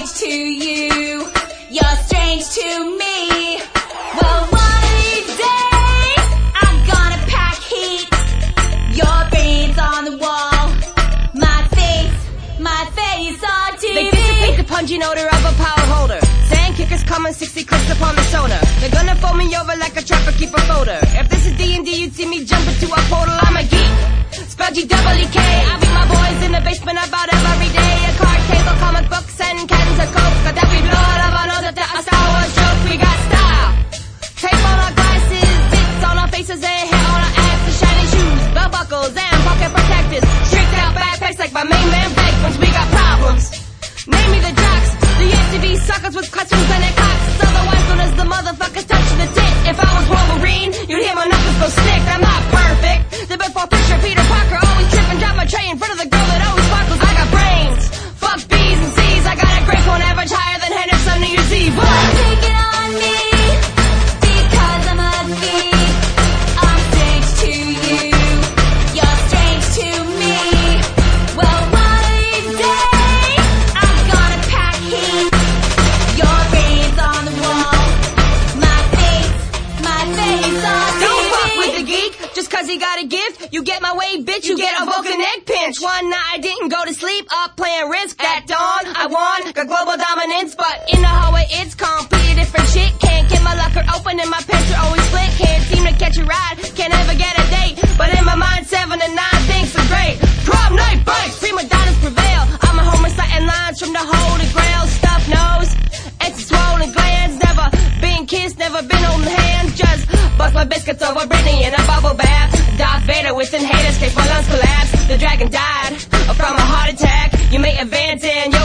strange to you, you're strange to me. Well, one of these days, I'm gonna pack heat. Your brain's on the wall, my face on TV. They dissipate the pungent odor of a power holder. Sand kickers coming 60 clicks upon the soda. They're gonna fold me over like a trapper keeper folder. If this is D&D, you'd see me jump into a portal. I'm a geek, spell G-double-E-K. I beat my boys in the basement about every day. A card table, comic books, and cans of coke. Got that we blow out of our nose at the Star Wars joke. We got style, tape on our glasses, bits on our faces, and hair on our asses. Shiny shoes, belt buckles, and pocket protectors. Tricked out backpacks like my main man Blake. Once we got problems, name me the jocks. The USDB suckers with questions and their cocks. Otherwise known as the motherfuckers touching the tit. If I was Wolverine, you'd hear my knuckles go snick. I'm not perfect. The big Fisher, Peter Parker, always trip and drop my tray in front of the girl that always sparkles. I got brains, fuck B's and C's. I got a grade point average higher than Henderson New Year's Eve. Take it on me, because I'm a geek. I'm strange to you, you're strange to me. Well, one of these days, I'm gonna pack heat. Your brain's on the wall, my face on TV. Don't fuck with the geek, just cause he got a gift. You get my way, bitch, you get a Vulcan egg pinch. One night I didn't go to sleep, up playing Risk. At dawn, I won, got global dominance. But in the hallway, it's completely different shit. Can't get my locker open and my pants are always split. Can't seem to catch a ride, can't ever get a date. But in my mind, 7 to 9 things are great. Prom night bikes, prima donnas prevail. I'm a home reciting lines from the Holy Grail. Stuffed nose, and some swollen glands. Never been kissed, never been holding hands. Just bust my biscuits over Britney in a bubble bath. Darth Vader with inhalers, case my lungs collapse. The dragon died from a heart attack. You may advance in